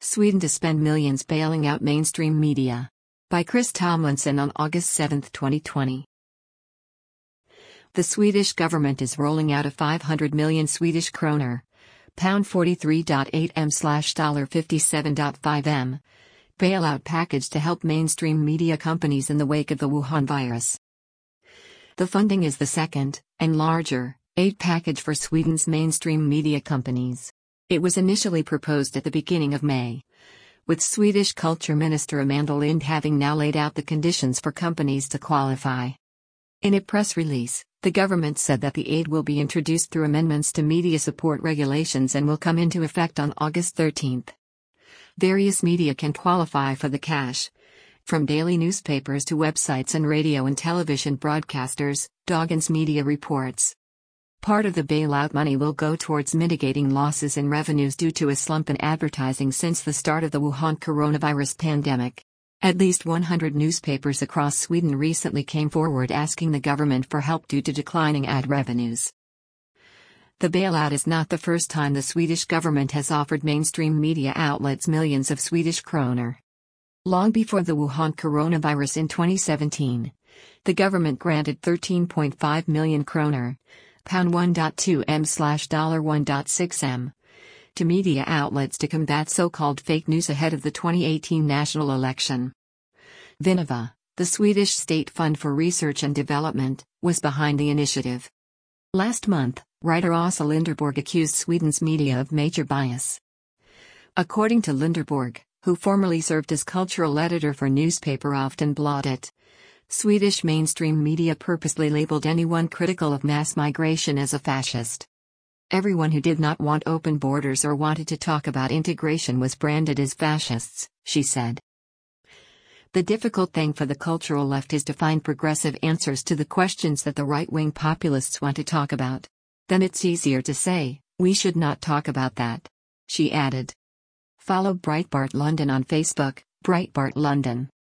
Sweden to spend millions bailing out mainstream media. By Chris Tomlinson on August 7, 2020. The Swedish government is rolling out a 500 million Swedish kroner, pound 43.8 m/$57.5 m, bailout package to help mainstream media companies in the wake of the Wuhan virus. The funding is the second, and larger, aid package for Sweden's mainstream media companies. It was initially proposed at the beginning of May, with Swedish Culture Minister Amanda Lind having now laid out the conditions for companies to qualify. In a press release, the government said that the aid will be introduced through amendments to media support regulations and will come into effect on August 13. Various media can qualify for the cash, from daily newspapers to websites and radio and television broadcasters, Dagens Media reports. Part of the bailout money will go towards mitigating losses in revenues due to a slump in advertising since the start of the Wuhan coronavirus pandemic. At least 100 newspapers across Sweden recently came forward asking the government for help due to declining ad revenues. The bailout is not the first time the Swedish government has offered mainstream media outlets millions of Swedish kroner. Long before the Wuhan coronavirus in 2017, the government granted 13.5 million kroner, pound 1.2 m/$1.6 m, to media outlets to combat so-called fake news ahead of the 2018 national election. Vinnova, the Swedish State Fund for Research and Development, was behind the initiative. Last month, writer Åsa Linderborg accused Sweden's media of major bias. According to Linderborg, who formerly served as cultural editor for newspaper Aftonbladet, Swedish mainstream media purposely labeled anyone critical of mass migration as a fascist. Everyone who did not want open borders or wanted to talk about integration was branded as fascists, she said. The difficult thing for the cultural left is to find progressive answers to the questions that the right-wing populists want to talk about. Then it's easier to say, we should not talk about that, she added. Follow Breitbart London on Facebook, Breitbart London.